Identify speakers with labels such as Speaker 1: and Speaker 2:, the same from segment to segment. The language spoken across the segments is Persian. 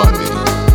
Speaker 1: دیوانه.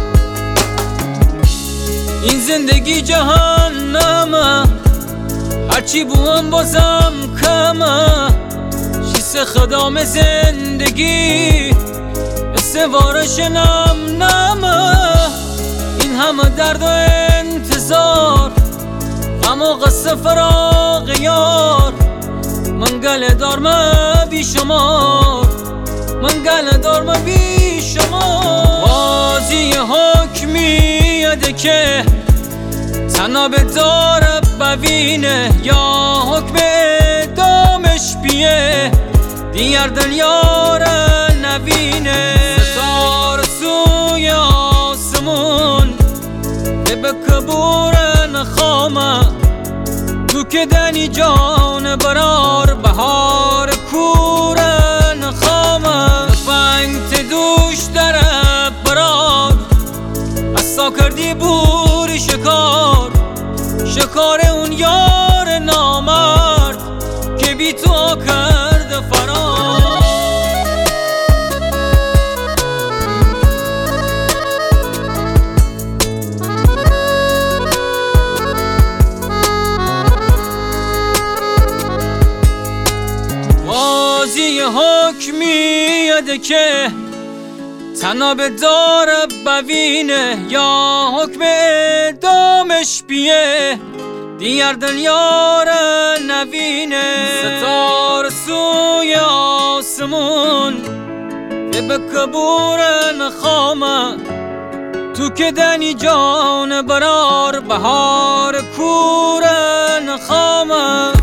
Speaker 2: این زندگی جهنمه، هرچی بوم بازم کمه. شیسه خدام زندگی استوارش نم نمه. این همه درد و انتظار، غم و قصه فراق یار. من گله دارم بی شمار، من گله دارم بی شمار. قاضی حکمیده که تنها به داره ببینه، یا حکم اعدامش بیه دیگر دلیار نبینه. ستاره سوی آسمون به کبور نخامه، تو که دنی جان برار بهار کور نخامه. فنگت دوش داره برار، اصلا کردی بوری شکار. شکار اون یار نامرد که بی تو کرده فرار. قاضی حکمیده که تنها به داره ببینه، یا حکم اعدامش بیه دیگر دلیار نبینه. ستاره سوی آسمون به کبور نخامه، تو که دنی جان برار بهار کور نخامه.